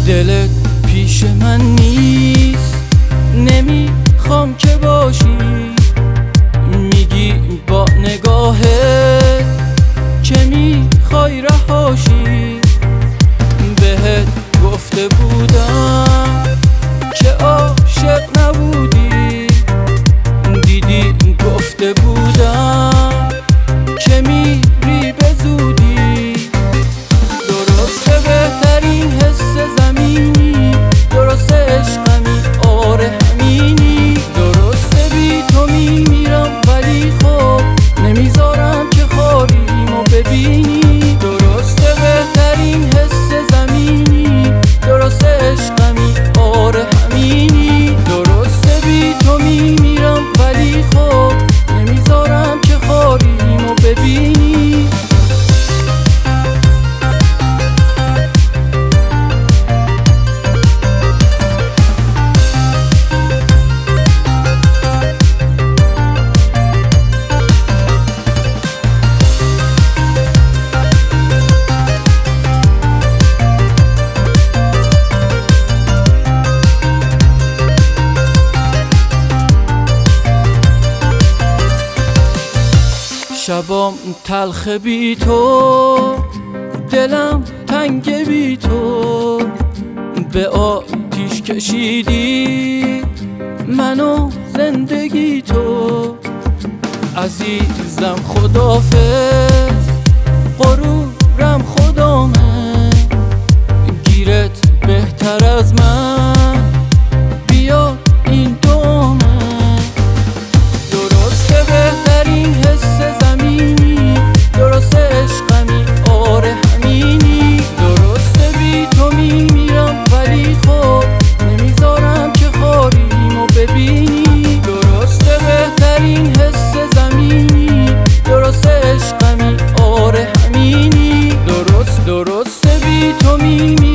دلت پیش من نیست، نمیخوام که باشی. میگی با نگاهت که میخوای رهاشی. بهت گفته بودم که عاشق نبودی، دیدی گفته بودم که میری به زودی. درسته بهترین حس زمینی، درسته عشقمی آره همینی. درسته بی تو میمیرم ولی خب نمیذارم که خاریمو ببینی. درسته بهترین حس زمینی، درسته عشقمی آره همینی. درسته بی تو میمیرم ولی خب نمیذارم که خاریمو ببینی. شبام تلخ بی تو، دلم تنگ بی تو. به آتیش کشیدی منو زندگی تو. عزیزم خداحافظ، غرورم خدامه. گیرت بهتر از من، بیا این دومه. درسته بهترین حس زمینی، درسته عشقمی آره همینی. درسته بی تو میمیرم ولی خب نمیذارم که خاریمو ببینی. درسته بهترین حس زمینی، درسته عشقمی آره همینی. درسته بی تو میمیرم